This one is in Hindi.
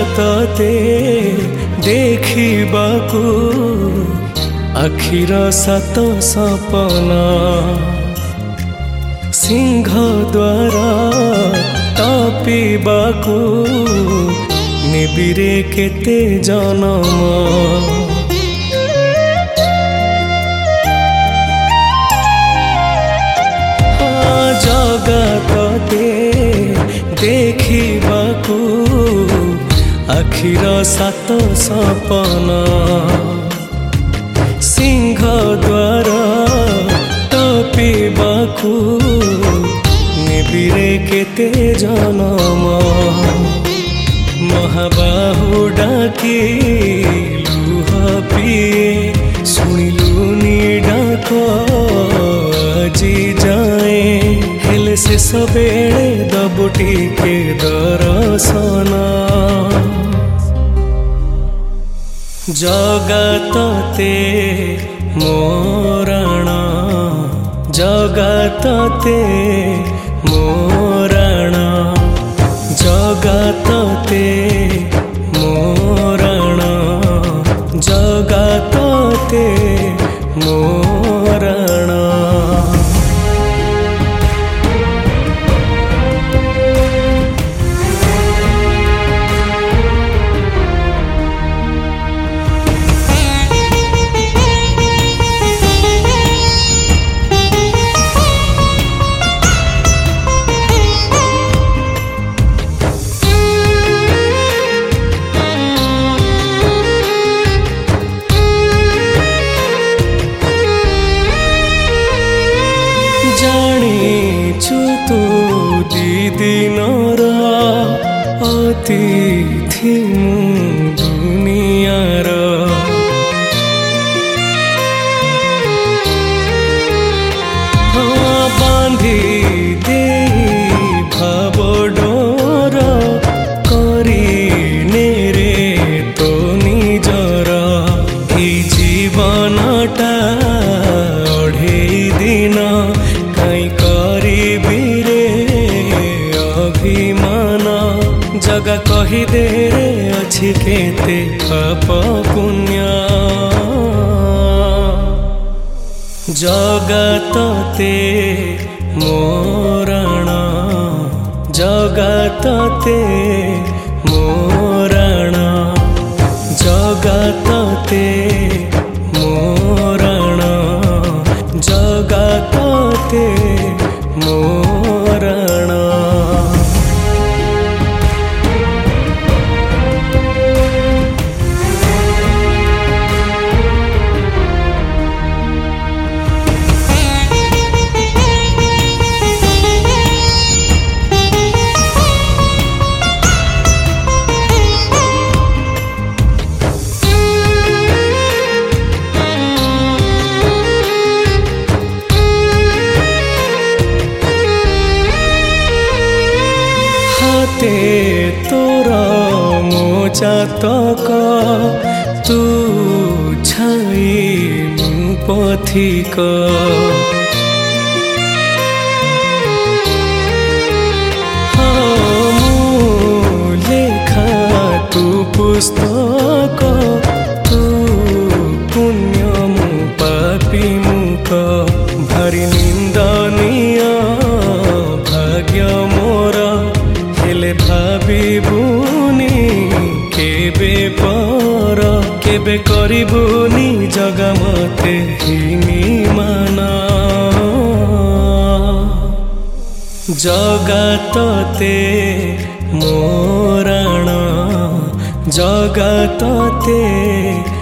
जगतते देखिबाकू आखिर सात सपना सिंह द्वार टपिबाकू निबिरे केते जन्म जगतते देखिबाकू आखिर सात सपना सिंह द्वार टपिबाकू निबिरे केते जन्म महाबाहु डाकी लुह पिए शुणिलुनी डाक आजी जाए हेले शेष बेले दबु टिके दर्शन जगतते मोराण जगतते मोराण जगतते मोराण जगतते मोराण जानिछु तू दिदिनर अतिथि दुनियार बांधी दे भाव डोर करिने रे तो निजर ई जीवनटा अढ़ेई दिन अभिमान जगा कहीदे रे अछि केते पाप पुण्य जगतते मोराण जगतते मोराण जगतते मोराण जगतते मोराण तोरा मोजातक तू छाई मु पथिक लेखा तू पुस्तक तू पुण्य मु पापी मुख भारी निंदनीय भाग्य मोर हेले भाविबुनी केबे पर केबे करिबुनी जगा मते हिनी माना जगतते मोराण जगतते